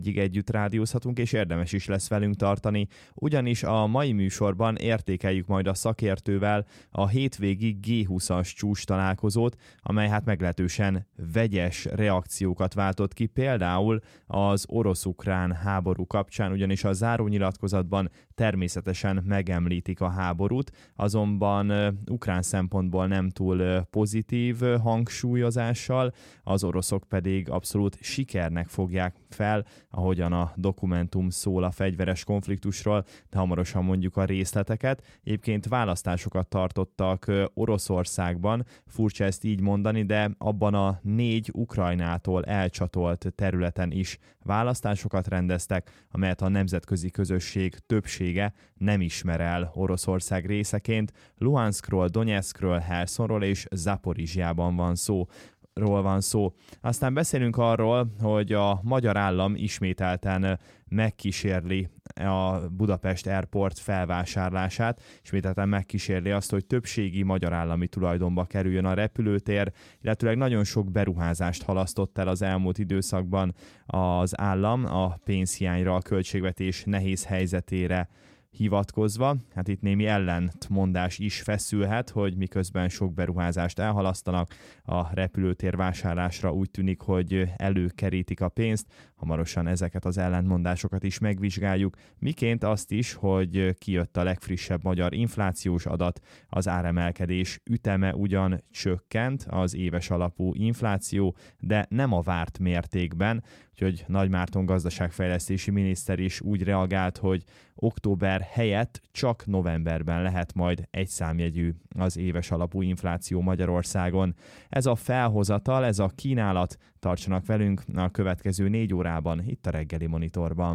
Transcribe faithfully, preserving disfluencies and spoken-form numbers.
Egyig együtt rádiózhatunk, és érdemes is lesz velünk tartani, ugyanis a mai műsorban értékeljük majd a szakértővel a hétvégi gé húszas csúcs találkozót, amely hát meglehetősen vegyes reakciókat váltott ki, például az orosz-ukrán háború kapcsán, ugyanis a zárónyilatkozatban természetesen megemlítik a háborút, azonban ukrán szempontból nem túl pozitív hangsúlyozással, az oroszok pedig abszolút sikernek fogják fel, ahogyan a dokumentum szól a fegyveres konfliktusról, de hamarosan mondjuk a részleteket. Egyébként választásokat tartottak Oroszországban, furcsa ezt így mondani, de abban a négy Ukrajnától elcsatolt területen is választásokat rendeztek, amelyet a nemzetközi közösség többsége nem ismer el Oroszország részeként. Luhanskról, Donetskről, Hersonról és Zaporizsjában van szó. Ról van szó. Aztán beszélünk arról, hogy a magyar állam ismételten megkísérli a Budapest Airport felvásárlását, ismételten megkísérli azt, hogy többségi magyar állami tulajdonba kerüljön a repülőtér, illetőleg nagyon sok beruházást halasztott el az elmúlt időszakban az állam a pénzhiányra, a költségvetés nehéz helyzetére hivatkozva. Hát itt némi ellentmondás is feszülhet, hogy miközben sok beruházást elhalasztanak, a repülőtér vásárlásra úgy tűnik, hogy előkerítik a pénzt. Hamarosan ezeket az ellentmondásokat is megvizsgáljuk, miként azt is, hogy kijött a legfrissebb magyar inflációs adat, az áremelkedés üteme ugyan csökkent, az éves alapú infláció, de nem a várt mértékben, úgyhogy Nagy Márton gazdaságfejlesztési miniszter is úgy reagált, hogy október helyett csak novemberben lehet majd egyszámjegyű az éves alapú infláció Magyarországon. Ez a felhozatal, ez a kínálat, tartsanak velünk a következő négy órában itt a Reggeli Monitorban.